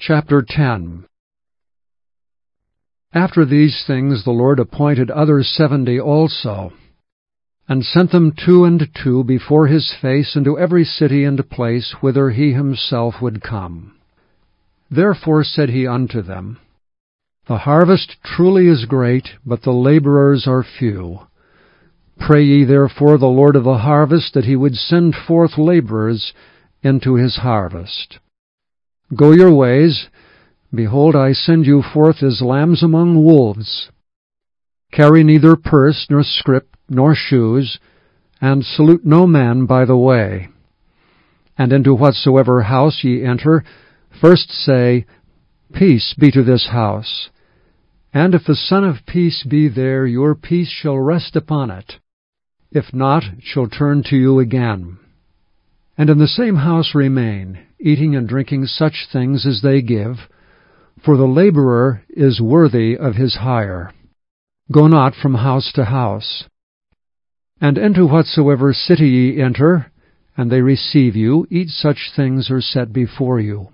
Chapter 10. After these things the Lord appointed other 70 also, and sent them 2 and 2 before his face into every city and place whither he himself would come. Therefore said he unto them, The harvest truly is great, but the laborers are few. Pray ye therefore the Lord of the harvest that he would send forth laborers into his harvest. Go your ways. Behold, I send you forth as lambs among wolves. Carry neither purse, nor scrip, nor shoes, and salute no man by the way. And into whatsoever house ye enter, first say, Peace be to this house. And if the Son of Peace be there, your peace shall rest upon it. If not, it shall turn to you again. And in the same house remain, eating and drinking such things as they give, for the laborer is worthy of his hire. Go not from house to house. And into whatsoever city ye enter, and they receive you, eat such things are set before you.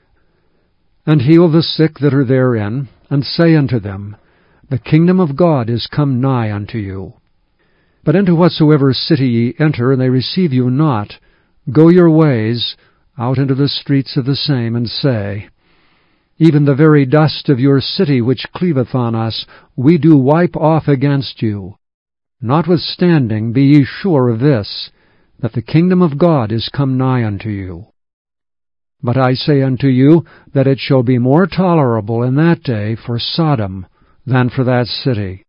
And heal the sick that are therein, and say unto them, The kingdom of God is come nigh unto you. But into whatsoever city ye enter, and they receive you not, go your ways out into the streets of the same, and say, Even the very dust of your city which cleaveth on us, we do wipe off against you. Notwithstanding, be ye sure of this, that the kingdom of God is come nigh unto you. But I say unto you, that it shall be more tolerable in that day for Sodom than for that city.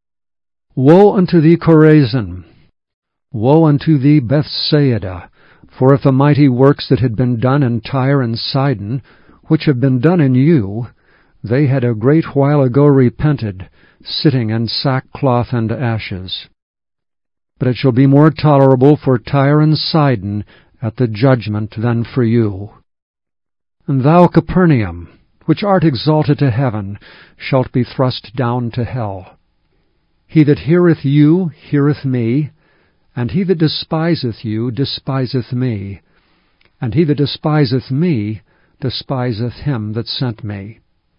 Woe unto thee, Chorazin! Woe unto thee, Bethsaida! For if the mighty works that had been done in Tyre and Sidon, which have been done in you, they had a great while ago repented, sitting in sackcloth and ashes. But it shall be more tolerable for Tyre and Sidon at the judgment than for you. And thou, Capernaum, which art exalted to heaven, shalt be thrust down to hell. He that heareth you heareth me, and he that despiseth you despiseth me, and he that despiseth me despiseth him that sent me.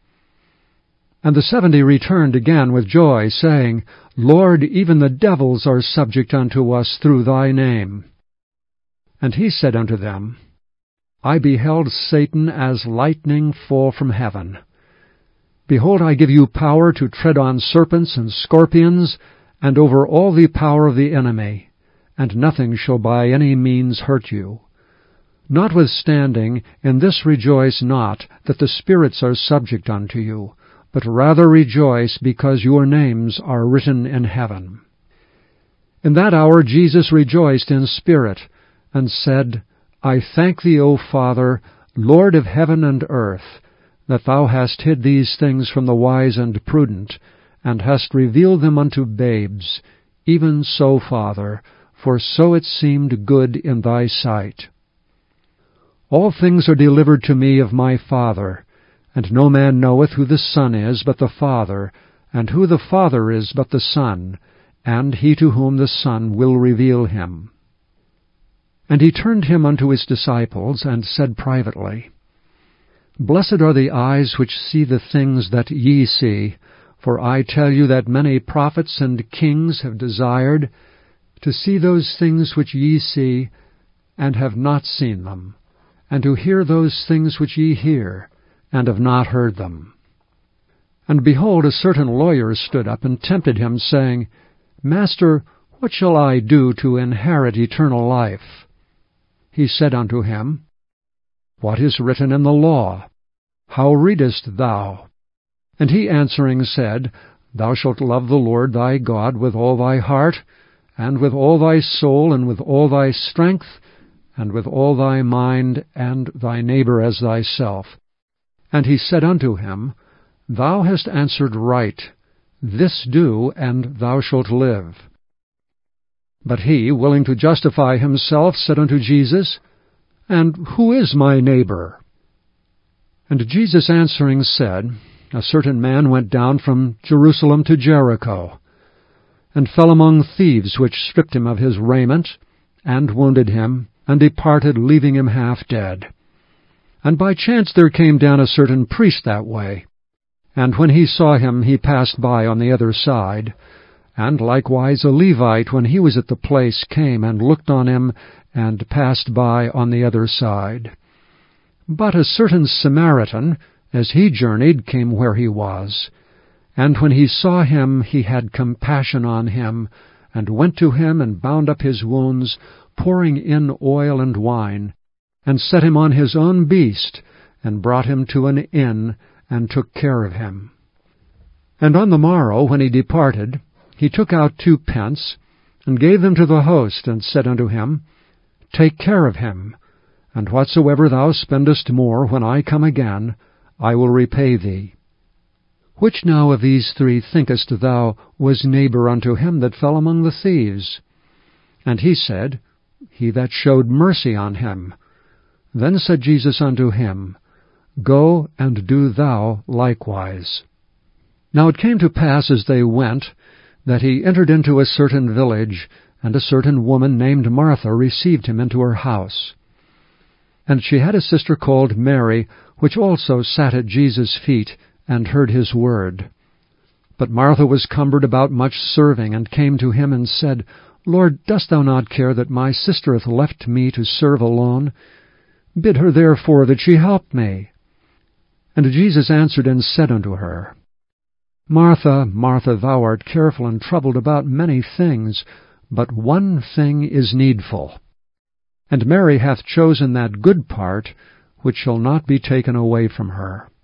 And the 70 returned again with joy, saying, Lord, even the devils are subject unto us through thy name. And he said unto them, I beheld Satan as lightning fall from heaven. Behold, I give you power to tread on serpents and scorpions, and over all the power of the enemy, and nothing shall by any means hurt you. Notwithstanding, in this rejoice not, that the spirits are subject unto you, but rather rejoice because your names are written in heaven. In that hour Jesus rejoiced in spirit, and said, I thank thee, O Father, Lord of heaven and earth, that thou hast hid these things from the wise and prudent, and hast revealed them unto babes. Even so, Father, for so it seemed good in thy sight. All things are delivered to me of my Father, and no man knoweth who the Son is but the Father, and who the Father is but the Son, and he to whom the Son will reveal him. And he turned him unto his disciples, and said privately, Blessed are the eyes which see the things that ye see, for I tell you that many prophets and kings have desired to see those things which ye see, and have not seen them, and to hear those things which ye hear, and have not heard them. And behold, a certain lawyer stood up and tempted him, saying, Master, what shall I do to inherit eternal life? He said unto him, What is written in the law? How readest thou? And he answering said, Thou shalt love the Lord thy God with all thy heart, and with all thy soul, and with all thy strength, and with all thy mind, and thy neighbor as thyself. And he said unto him, Thou hast answered right. This do, and thou shalt live. But he, willing to justify himself, said unto Jesus, And who is my neighbor? And Jesus answering said, A certain man went down from Jerusalem to Jericho, and fell among thieves, which stripped him of his raiment, and wounded him, and departed, leaving him half dead. And by chance there came down a certain priest that way. And when he saw him, he passed by on the other side. And likewise a Levite, when he was at the place, came and looked on him, and passed by on the other side. But a certain Samaritan, as he journeyed, came where he was. And when he saw him, he had compassion on him, and went to him, and bound up his wounds, pouring in oil and wine, and set him on his own beast, and brought him to an inn, and took care of him. And on the morrow, when he departed, he took out 2 pence, and gave them to the host, and said unto him, Take care of him, and whatsoever thou spendest more, when I come again, I will repay thee. Which now of these 3 thinkest thou was neighbor unto him that fell among the thieves? And he said, He that showed mercy on him. Then said Jesus unto him, Go and do thou likewise. Now it came to pass as they went, that he entered into a certain village, and a certain woman named Martha received him into her house. And she had a sister called Mary, which also sat at Jesus' feet, and heard his word. But Martha was cumbered about much serving, and came to him, and said, Lord, dost thou not care that my sister hath left me to serve alone? Bid her therefore that she help me. And Jesus answered and said unto her, Martha, Martha, thou art careful and troubled about many things, but one thing is needful. And Mary hath chosen that good part, which shall not be taken away from her.